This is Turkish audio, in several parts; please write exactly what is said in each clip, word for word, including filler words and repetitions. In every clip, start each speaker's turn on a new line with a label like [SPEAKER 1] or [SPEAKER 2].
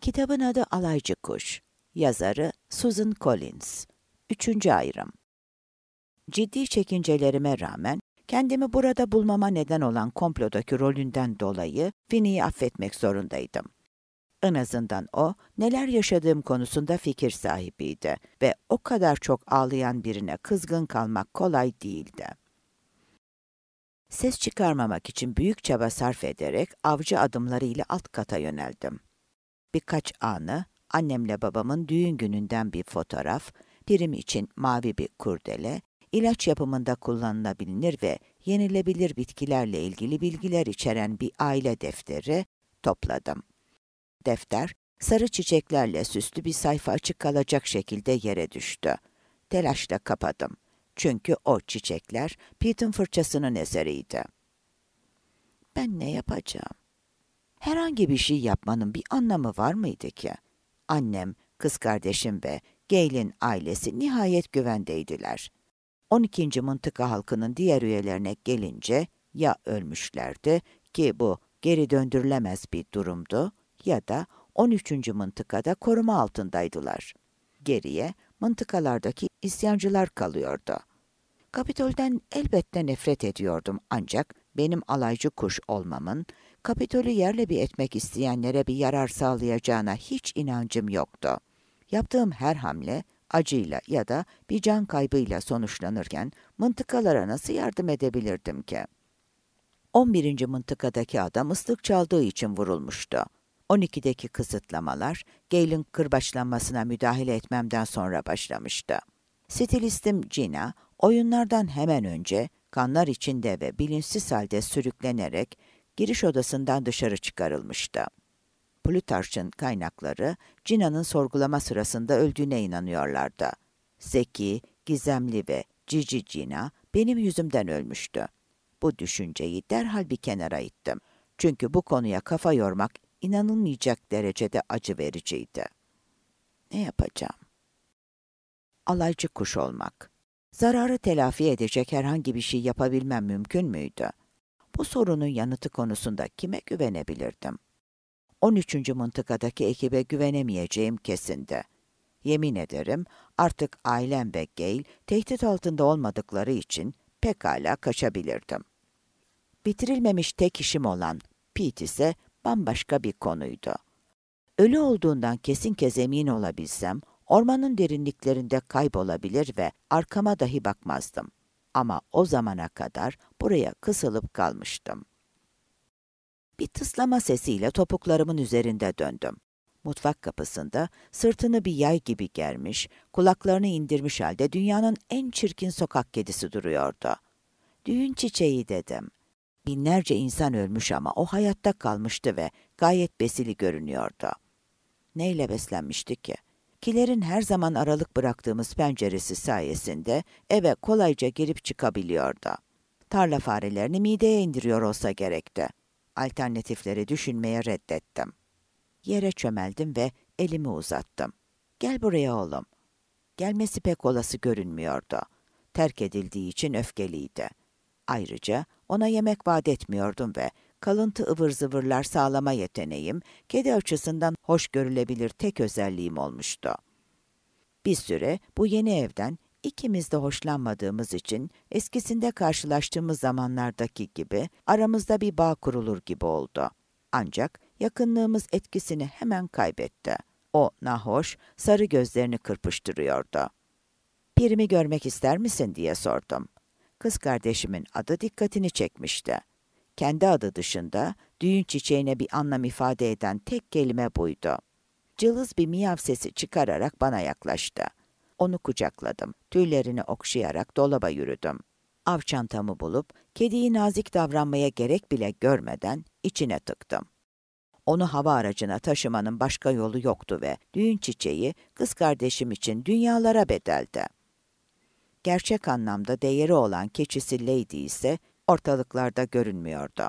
[SPEAKER 1] Kitabın adı Alaycı Kuş. Yazarı Susan Collins. Üçüncü ayrım. Ciddi çekincelerime rağmen kendimi burada bulmama neden olan komplodaki rolünden dolayı Finney'i affetmek zorundaydım. En azından o, neler yaşadığım konusunda fikir sahibiydi ve o kadar çok ağlayan birine kızgın kalmak kolay değildi. Ses çıkarmamak için büyük çaba sarf ederek avcı adımlarıyla alt kata yöneldim. Birkaç anı, annemle babamın düğün gününden bir fotoğraf, prim için mavi bir kurdele, ilaç yapımında kullanılabilir ve yenilebilir bitkilerle ilgili bilgiler içeren bir aile defteri topladım. Defter, sarı çiçeklerle süslü bir sayfa açık kalacak şekilde yere düştü. Telaşla kapadım. Çünkü o çiçekler Pete'in fırçasının eseriydi. Ben ne yapacağım? Herhangi bir şey yapmanın bir anlamı var mıydı ki? Annem, kız kardeşim ve Gail'in ailesi nihayet güvendeydiler. on ikinci mıntıka halkının diğer üyelerine gelince ya ölmüşlerdi ki bu geri döndürülemez bir durumdu ya da on üçüncü mıntıkada koruma altındaydılar. Geriye mıntıkalardaki isyancılar kalıyordu. Kapitol'den elbette nefret ediyordum ancak benim alaycı kuş olmamın Kapitol'ü yerle bir etmek isteyenlere bir yarar sağlayacağına hiç inancım yoktu. Yaptığım her hamle acıyla ya da bir can kaybıyla sonuçlanırken mıntıkalara nasıl yardım edebilirdim ki? on birinci mıntıkadaki adam ıslık çaldığı için vurulmuştu. on ikideki kısıtlamalar Gail'in kırbaçlanmasına müdahale etmemden sonra başlamıştı. Stilistim Gina, oyunlardan hemen önce kanlar içinde ve bilinçsiz halde sürüklenerek giriş odasından dışarı çıkarılmıştı. Plutarch'ın kaynakları Gina'nın sorgulama sırasında öldüğüne inanıyorlardı. Zeki, gizemli ve cici Gina benim yüzümden ölmüştü. Bu düşünceyi derhal bir kenara ittim. Çünkü bu konuya kafa yormak inanılmayacak derecede acı vericiydi. Ne yapacağım? Alaycı kuş olmak. Zararı telafi edecek herhangi bir şey yapabilmem mümkün müydü? Bu sorunun yanıtı konusunda kime güvenebilirdim? on üçüncü mıntıkadaki ekibe güvenemeyeceğim kesindi. Yemin ederim artık ailem ve Gail tehdit altında olmadıkları için pekala kaçabilirdim. Bitirilmemiş tek işim olan Pete ise bambaşka bir konuydu. Ölü olduğundan kesin kez emin olabilsem, ormanın derinliklerinde kaybolabilir ve arkama dahi bakmazdım. Ama o zamana kadar buraya kısılıp kalmıştım. Bir tıslama sesiyle topuklarımın üzerinde döndüm. Mutfak kapısında sırtını bir yay gibi germiş, kulaklarını indirmiş halde dünyanın en çirkin sokak kedisi duruyordu. Düğün çiçeği dedim. Binlerce insan ölmüş ama o hayatta kalmıştı ve gayet besili görünüyordu. Neyle beslenmişti ki? Kilerin her zaman aralık bıraktığımız penceresi sayesinde eve kolayca girip çıkabiliyordu. Tarla farelerini mideye indiriyor olsa gerekti. Alternatifleri düşünmeye reddettim. Yere çömeldim ve elimi uzattım. Gel buraya oğlum. Gelmesi pek olası görünmüyordu. Terk edildiği için öfkeliydi. Ayrıca ona yemek vaat etmiyordum ve kalıntı ıvır zıvırlar sağlama yeteneğim, kedi açısından hoş görülebilir tek özelliğim olmuştu. Bir süre bu yeni evden ikimiz de hoşlanmadığımız için eskisinde karşılaştığımız zamanlardaki gibi aramızda bir bağ kurulur gibi oldu. Ancak yakınlığımız etkisini hemen kaybetti. O nahoş, sarı gözlerini kırpıştırıyordu. "Pirimi görmek ister misin?" diye sordum. Kız kardeşimin adı dikkatini çekmişti. Kendi adı dışında düğün çiçeğine bir anlam ifade eden tek kelime buydu. Cılız bir miyav sesi çıkararak bana yaklaştı. Onu kucakladım. Tüylerini okşayarak dolaba yürüdüm. Av çantamı bulup kediyi nazik davranmaya gerek bile görmeden içine tıktım. Onu hava aracına taşımanın başka yolu yoktu ve düğün çiçeği kız kardeşim için dünyalara bedeldi. Gerçek anlamda değeri olan keçisi Lady ise ortalıklarda görünmüyordu.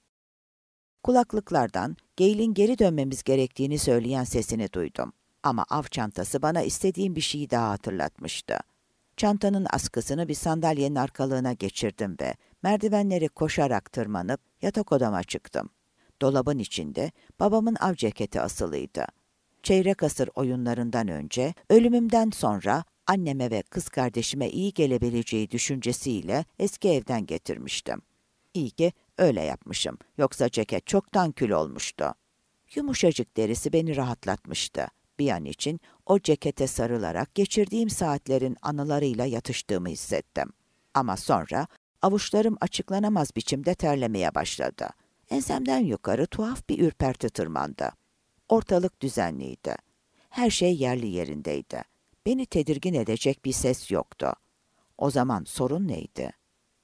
[SPEAKER 1] Kulaklıklardan Gail'in geri dönmemiz gerektiğini söyleyen sesini duydum. Ama av çantası bana istediğim bir şeyi daha hatırlatmıştı. Çantanın askısını bir sandalyenin arkalığına geçirdim ve merdivenleri koşarak tırmanıp yatak odama çıktım. Dolabın içinde babamın av ceketi asılıydı. Çeyrek asır oyunlarından önce, ölümümden sonra anneme ve kız kardeşime iyi gelebileceği düşüncesiyle eski evden getirmiştim. İyi ki öyle yapmışım. Yoksa ceket çoktan kül olmuştu. Yumuşacık derisi beni rahatlatmıştı. Bir an için o cekete sarılarak geçirdiğim saatlerin anılarıyla yatıştığımı hissettim. Ama sonra avuçlarım açıklanamaz biçimde terlemeye başladı. Ensemden yukarı tuhaf bir ürperti tırmandı. Ortalık düzenliydi. Her şey yerli yerindeydi. Beni tedirgin edecek bir ses yoktu. O zaman sorun neydi?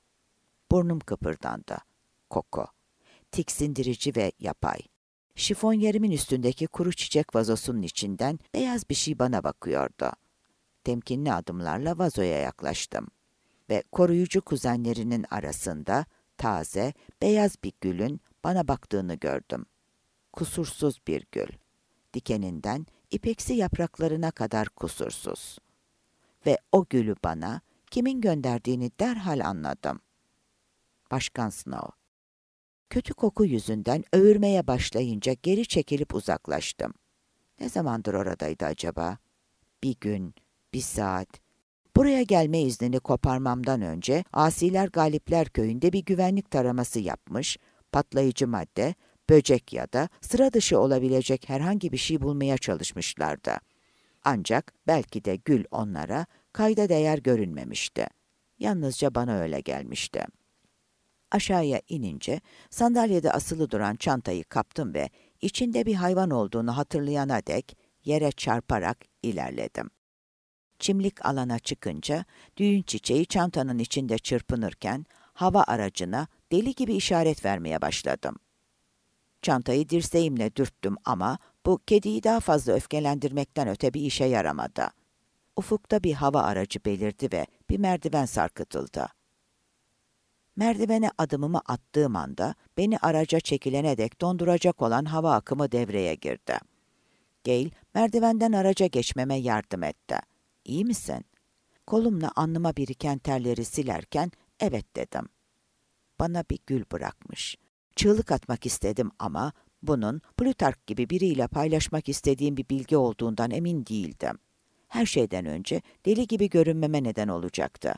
[SPEAKER 1] Burnum kıpırdandı. Koku. Tiksindirici ve yapay. Şifonyerimin üstündeki kuru çiçek vazosunun içinden beyaz bir şey bana bakıyordu. Temkinli adımlarla vazoya yaklaştım. Ve koruyucu kuzenlerinin arasında taze, beyaz bir gülün bana baktığını gördüm. Kusursuz bir gül. Dikeninden ipeksi yapraklarına kadar kusursuz. Ve o gülü bana kimin gönderdiğini derhal anladım. Başkan Snow. Kötü koku yüzünden öğürmeye başlayınca geri çekilip uzaklaştım. Ne zamandır oradaydı acaba? Bir gün, bir saat. Buraya gelme iznini koparmamdan önce Asiler Galipler Köyü'nde bir güvenlik taraması yapmış, patlayıcı madde, böcek ya da sıra dışı olabilecek herhangi bir şey bulmaya çalışmışlardı. Ancak belki de gül onlara kayda değer görünmemişti. Yalnızca bana öyle gelmişti. Aşağıya inince sandalyede asılı duran çantayı kaptım ve içinde bir hayvan olduğunu hatırlayana dek yere çarparak ilerledim. Çimlik alana çıkınca düğün çiçeği çantanın içinde çırpınırken hava aracına deli gibi işaret vermeye başladım. Çantayı dirseğimle dürttüm ama bu kediyi daha fazla öfkelendirmekten öte bir işe yaramadı. Ufukta bir hava aracı belirdi ve bir merdiven sarkıtıldı. Merdivene adımımı attığım anda beni araca çekilene dek donduracak olan hava akımı devreye girdi. Gale merdivenden araca geçmeme yardım etti. "İyi misin?" Kolumla alnıma biriken terleri silerken evet dedim. Bana bir gül bırakmış. Çığlık atmak istedim ama bunun Plutark gibi biriyle paylaşmak istediğim bir bilgi olduğundan emin değildim. Her şeyden önce deli gibi görünmeme neden olacaktı.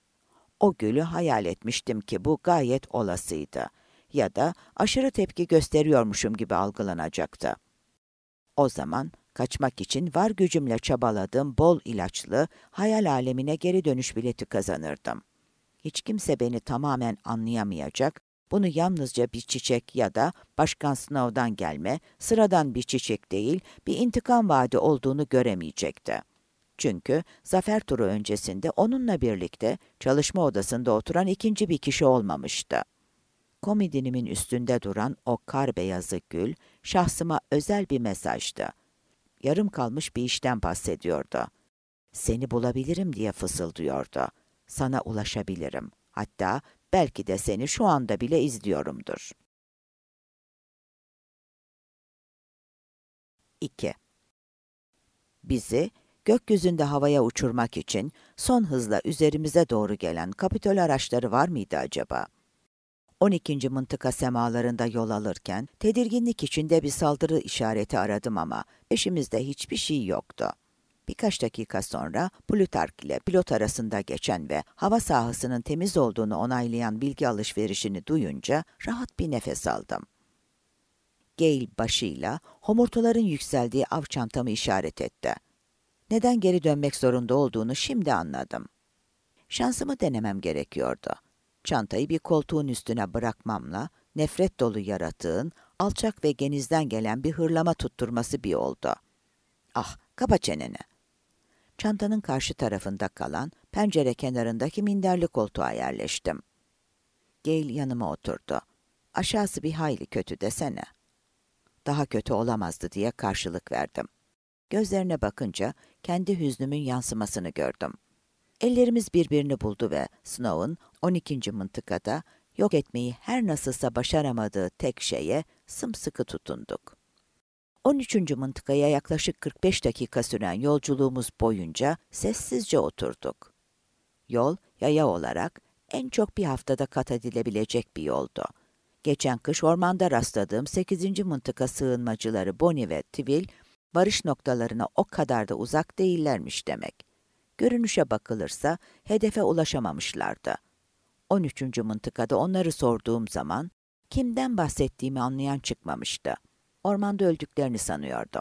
[SPEAKER 1] O gülü hayal etmiştim ki bu gayet olasıydı ya da aşırı tepki gösteriyormuşum gibi algılanacaktı. O zaman kaçmak için var gücümle çabaladığım bol ilaçlı hayal alemine geri dönüş bileti kazanırdım. Hiç kimse beni tamamen anlayamayacak, bunu yalnızca bir çiçek ya da Başkan Snow'dan gelme, sıradan bir çiçek değil, bir intikam vaadi olduğunu göremeyecekti. Çünkü zafer turu öncesinde onunla birlikte çalışma odasında oturan ikinci bir kişi olmamıştı. Komodinimin üstünde duran o kar beyazı gül, şahsıma özel bir mesajdı. Yarım kalmış bir işten bahsediyordu. Seni bulabilirim diye fısıldıyordu. Sana ulaşabilirim. Hatta belki de seni şu anda bile izliyorumdur. iki. Bizi gökyüzünde havaya uçurmak için son hızla üzerimize doğru gelen Kapitol araçları var mıydı acaba? on ikinci mıntıka semalarında yol alırken tedirginlik içinde bir saldırı işareti aradım ama peşimizde hiçbir şey yoktu. Birkaç dakika sonra Plutark ile pilot arasında geçen ve hava sahasının temiz olduğunu onaylayan bilgi alışverişini duyunca rahat bir nefes aldım. Gale başıyla homurtuların yükseldiği av çantamı işaret etti. Neden geri dönmek zorunda olduğunu şimdi anladım. Şansımı denemem gerekiyordu. Çantayı bir koltuğun üstüne bırakmamla nefret dolu yaratığın alçak ve genizden gelen bir hırlama tutturması bir oldu. Ah, kapa çeneni. Çantanın karşı tarafında kalan pencere kenarındaki minderli koltuğa yerleştim. Gale yanıma oturdu. Aşağısı bir hayli kötü desene. Daha kötü olamazdı diye karşılık verdim. Gözlerine bakınca kendi hüznümün yansımasını gördüm. Ellerimiz birbirini buldu ve Snow'un on ikinci mıntıkada yok etmeyi her nasılsa başaramadığı tek şeye sımsıkı tutunduk. on üçüncü mıntıkaya yaklaşık kırk beş dakika süren yolculuğumuz boyunca sessizce oturduk. Yol, yaya olarak en çok bir haftada kat edilebilecek bir yoldu. Geçen kış ormanda rastladığım sekizinci mıntıka sığınmacıları Bonnie ve Tivil, varış noktalarına o kadar da uzak değillermiş demek. Görünüşe bakılırsa hedefe ulaşamamışlardı. on üçüncü mıntıkada onları sorduğum zaman kimden bahsettiğimi anlayan çıkmamıştı. Ormanda öldüklerini sanıyordum.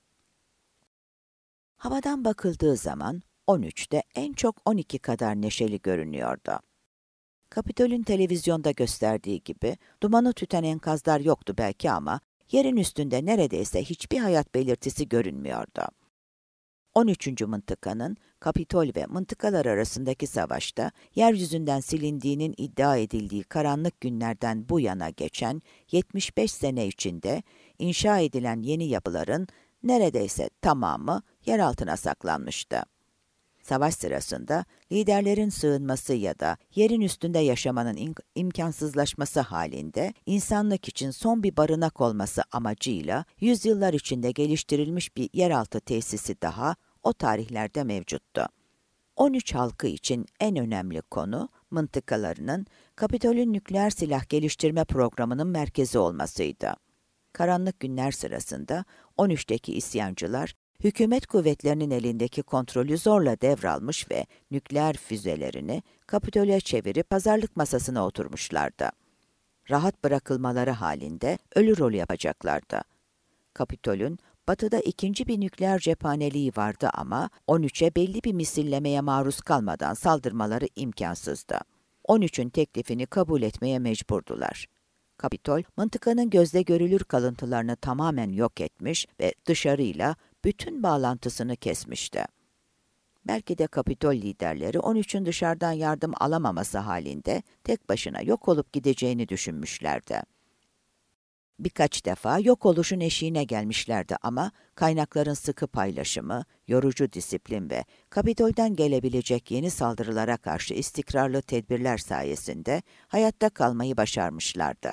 [SPEAKER 1] Havadan bakıldığı zaman on üçte en çok on iki kadar neşeli görünüyordu. Kapitol'ün televizyonda gösterdiği gibi dumanı tüten enkazlar yoktu belki ama yerin üstünde neredeyse hiçbir hayat belirtisi görünmüyordu. on üçüncü mıntıkanın Kapitol ve mıntıkalar arasındaki savaşta yeryüzünden silindiğinin iddia edildiği karanlık günlerden bu yana geçen yetmiş beş sene içinde inşa edilen yeni yapıların neredeyse tamamı yer altına saklanmıştı. Savaş sırasında liderlerin sığınması ya da yerin üstünde yaşamanın im- imkansızlaşması halinde insanlık için son bir barınak olması amacıyla yüzyıllar içinde geliştirilmiş bir yeraltı tesisi daha o tarihlerde mevcuttu. on üç halkı için en önemli konu mıntıkalarının Kapitol'ün nükleer silah geliştirme programının merkezi olmasıydı. Karanlık günler sırasında on üçteki isyancılar hükümet kuvvetlerinin elindeki kontrolü zorla devralmış ve nükleer füzelerini Kapitol'e çevirip pazarlık masasına oturmuşlardı. Rahat bırakılmaları halinde ölü rolü yapacaklardı. Kapitol'ün batıda ikinci bir nükleer cephaneliği vardı ama on üçe belli bir misillemeye maruz kalmadan saldırmaları imkansızdı. on üçün teklifini kabul etmeye mecburdular. Kapitol, mıntıkanın gözle görülür kalıntılarını tamamen yok etmiş ve dışarıyla bütün bağlantısını kesmişti. Belki de Kapitol liderleri on üçün dışarıdan yardım alamaması halinde tek başına yok olup gideceğini düşünmüşlerdi. Birkaç defa yok oluşun eşiğine gelmişlerdi ama kaynakların sıkı paylaşımı, yorucu disiplin ve Kapitol'den gelebilecek yeni saldırılara karşı istikrarlı tedbirler sayesinde hayatta kalmayı başarmışlardı.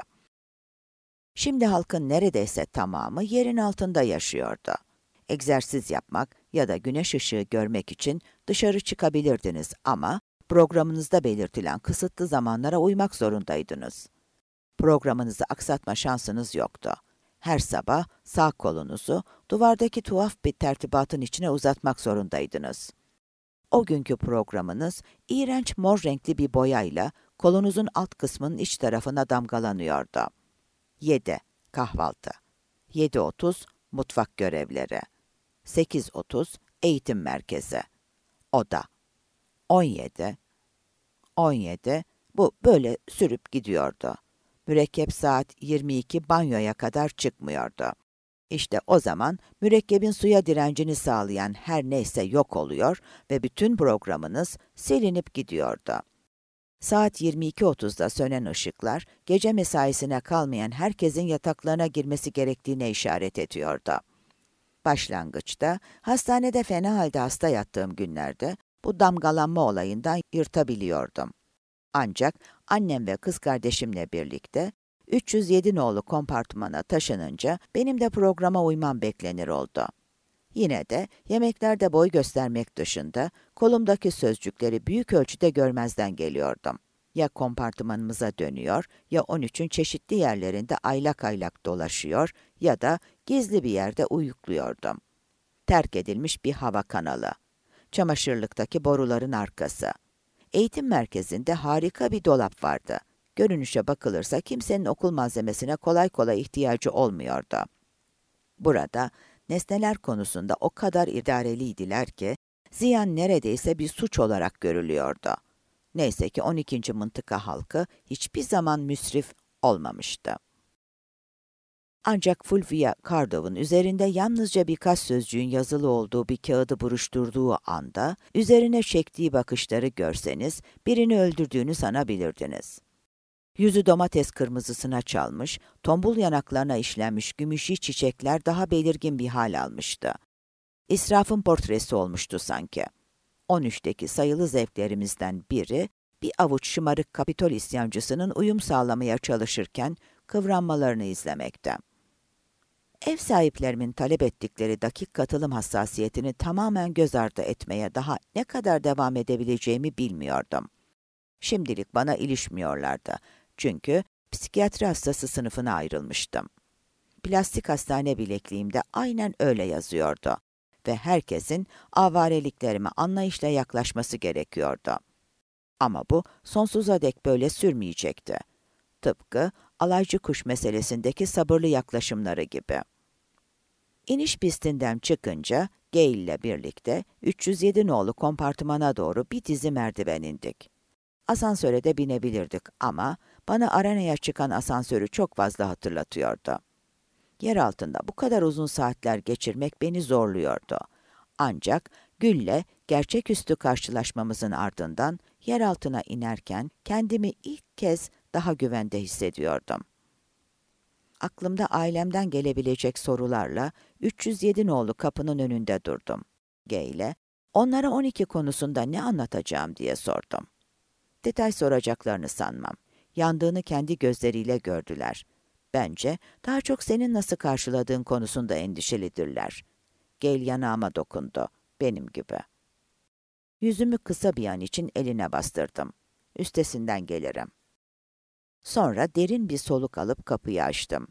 [SPEAKER 1] Şimdi halkın neredeyse tamamı yerin altında yaşıyordu. Egzersiz yapmak ya da güneş ışığı görmek için dışarı çıkabilirdiniz ama programınızda belirtilen kısıtlı zamanlara uymak zorundaydınız. Programınızı aksatma şansınız yoktu. Her sabah sağ kolunuzu duvardaki tuhaf bir tertibatın içine uzatmak zorundaydınız. O günkü programınız iğrenç mor renkli bir boyayla kolunuzun alt kısmının iç tarafına damgalanıyordu. yedi. Kahvaltı. yedi otuz Mutfak görevleri. sekiz otuz Eğitim merkezi. Oda. on yedi. on yedi. Bu böyle sürüp gidiyordu. Mürekkep saat yirmi iki banyoya kadar çıkmıyordu. İşte o zaman mürekkebin suya direncini sağlayan her neyse yok oluyor ve bütün programınız silinip gidiyordu. Saat yirmi iki otuzda sönen ışıklar, gece mesaisine kalmayan herkesin yataklarına girmesi gerektiğine işaret ediyordu. Başlangıçta, hastanede fena halde hasta yattığım günlerde bu damgalanma olayından yırtabiliyordum. Ancak annem ve kız kardeşimle birlikte üç yüz yedi nolu kompartmana taşınınca benim de programa uymam beklenir oldu. Yine de yemeklerde boy göstermek dışında kolumdaki sözcükleri büyük ölçüde görmezden geliyordum. Ya kompartımanımıza dönüyor ya on üçün çeşitli yerlerinde aylak aylak dolaşıyor ya da gizli bir yerde uyukluyordum. Terk edilmiş bir hava kanalı. Çamaşırlıktaki boruların arkası. Eğitim merkezinde harika bir dolap vardı. Görünüşe bakılırsa kimsenin okul malzemesine kolay kolay ihtiyacı olmuyordu. Burada nesneler konusunda o kadar idareliydiler ki ziyan neredeyse bir suç olarak görülüyordu. Neyse ki on ikinci mıntıka halkı hiçbir zaman müsrif olmamıştı. Ancak Fulvia Cardov'un üzerinde yalnızca birkaç sözcüğün yazılı olduğu bir kağıdı buruşturduğu anda, üzerine çektiği bakışları görseniz birini öldürdüğünü sanabilirdiniz. Yüzü domates kırmızısına çalmış, tombul yanaklarına işlenmiş gümüşi çiçekler daha belirgin bir hal almıştı. İsrafın portresi olmuştu sanki. on üçteki sayılı zevklerimizden biri, bir avuç şımarık Kapitol isyancısının uyum sağlamaya çalışırken kıvranmalarını izlemekte. Ev sahiplerimin talep ettikleri dakik katılım hassasiyetini tamamen göz ardı etmeye daha ne kadar devam edebileceğimi bilmiyordum. Şimdilik bana ilişmiyorlardı. Çünkü psikiyatri hastası sınıfına ayrılmıştım. plastik hastane bilekliğimde aynen öyle yazıyordu ve herkesin avareliklerime anlayışla yaklaşması gerekiyordu. Ama bu sonsuza dek böyle sürmeyecekti. Tıpkı alaycı kuş meselesindeki sabırlı yaklaşımları gibi. İniş pistinden çıkınca Gail ile birlikte üç yüz yedi nolu kompartımana doğru bir dizi merdiven indik. Asansöre de binebilirdik ama bana arenaya çıkan asansörü çok fazla hatırlatıyordu. Yer altında bu kadar uzun saatler geçirmek beni zorluyordu. Ancak Gül'le gerçeküstü karşılaşmamızın ardından yer altına inerken kendimi ilk kez daha güvende hissediyordum. Aklımda ailemden gelebilecek sorularla üç yüz yedi nolu kapının önünde durdum. Gail'e, onlara on iki konusunda ne anlatacağım diye sordum. Detay soracaklarını sanmam. Yandığını kendi gözleriyle gördüler. Bence daha çok senin nasıl karşıladığın konusunda endişelidirler. Gail yanağıma dokundu, benim gibi. Yüzümü kısa bir an için eline bastırdım. Üstesinden gelirim. Sonra derin bir soluk alıp kapıyı açtım.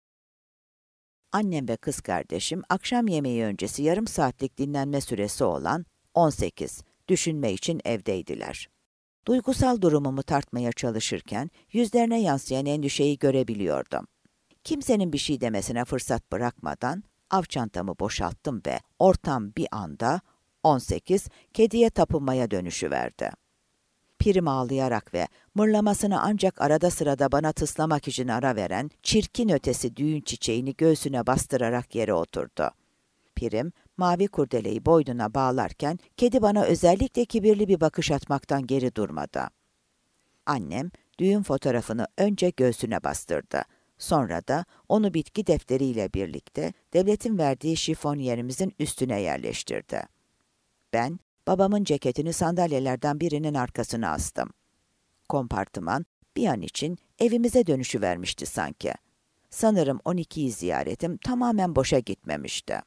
[SPEAKER 1] Annem ve kız kardeşim akşam yemeği öncesi yarım saatlik dinlenme süresi olan on sekiz, düşünme için evdeydiler. Duygusal durumumu tartmaya çalışırken yüzlerine yansıyan endişeyi görebiliyordum. Kimsenin bir şey demesine fırsat bırakmadan av çantamı boşalttım ve ortam bir anda on sekiz kediye tapınmaya dönüşüverdi. Pirim ağlayarak ve mırlamasını ancak arada sırada bana tıslamak için ara veren çirkin ötesi düğün çiçeğini göğsüne bastırarak yere oturdu. Pirim, mavi kurdeleyi boynuna bağlarken kedi bana özellikle kibirli bir bakış atmaktan geri durmadı. Annem, düğün fotoğrafını önce göğsüne bastırdı. Sonra da onu bitki defteriyle birlikte devletin verdiği şifonyerimizin üstüne yerleştirdi. Ben, babamın ceketini sandalyelerden birinin arkasına astım. Kompartıman bir an için evimize dönüşüvermişti sanki. Sanırım on ikiyi ziyaretim tamamen boşa gitmemişti.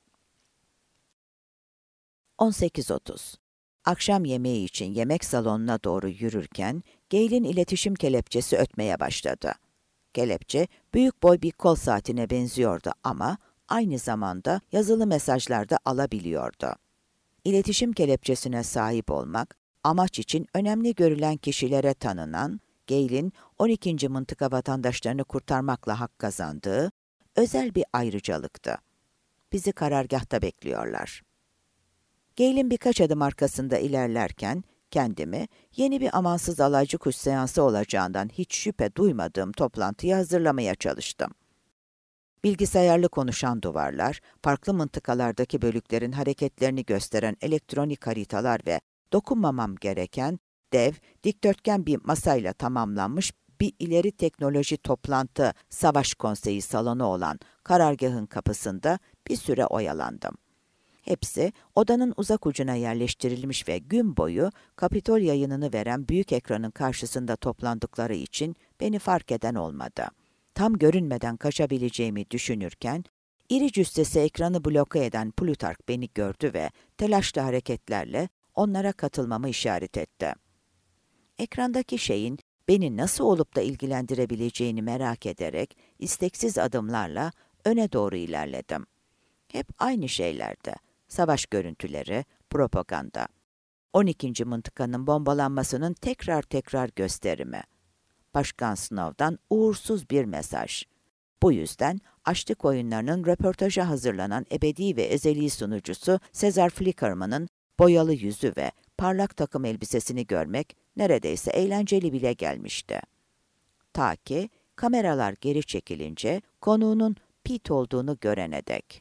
[SPEAKER 1] on sekiz otuz. Akşam yemeği için yemek salonuna doğru yürürken Gail'in iletişim kelepçesi ötmeye başladı. Kelepçe büyük boy bir kol saatine benziyordu ama aynı zamanda yazılı mesajlar da alabiliyordu. İletişim kelepçesine sahip olmak, amaç için önemli görülen kişilere tanınan, Gail'in on ikinci mıntıka vatandaşlarını kurtarmakla hak kazandığı özel bir ayrıcalıktı. Bizi karargâhta bekliyorlar. Gail'in birkaç adım arkasında ilerlerken, kendimi yeni bir amansız alaycı kuş seansı olacağından hiç şüphe duymadığım toplantıya hazırlamaya çalıştım. Bilgisayarlı konuşan duvarlar, farklı mıntıkalardaki bölüklerin hareketlerini gösteren elektronik haritalar ve dokunmamam gereken dev, dikdörtgen bir masayla tamamlanmış bir ileri teknoloji toplantı savaş konseyi salonu olan karargahın kapısında bir süre oyalandım. Hepsi odanın uzak ucuna yerleştirilmiş ve gün boyu Kapitol yayınını veren büyük ekranın karşısında toplandıkları için beni fark eden olmadı. Tam görünmeden kaçabileceğimi düşünürken, iri cüssesi ekranı bloke eden Plutark beni gördü ve telaşlı hareketlerle onlara katılmamı işaret etti. Ekrandaki şeyin beni nasıl olup da ilgilendirebileceğini merak ederek isteksiz adımlarla öne doğru ilerledim. Hep aynı şeylerdi. Savaş görüntüleri, propaganda. on ikinci mıntıkanın bombalanmasının tekrar tekrar gösterimi. Başkan Snow'dan uğursuz bir mesaj. Bu yüzden açlık oyunlarının röportaja hazırlanan ebedi ve ezeli sunucusu Cesar Flickerman'ın boyalı yüzü ve parlak takım elbisesini görmek neredeyse eğlenceli bile gelmişti. Ta ki kameralar geri çekilince konuğunun Pete olduğunu görene dek.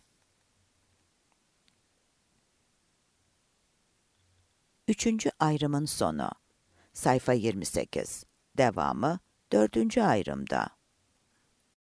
[SPEAKER 1] Üçüncü ayrımın sonu. Sayfa yirmi sekiz. Devamı dördüncü ayrımda.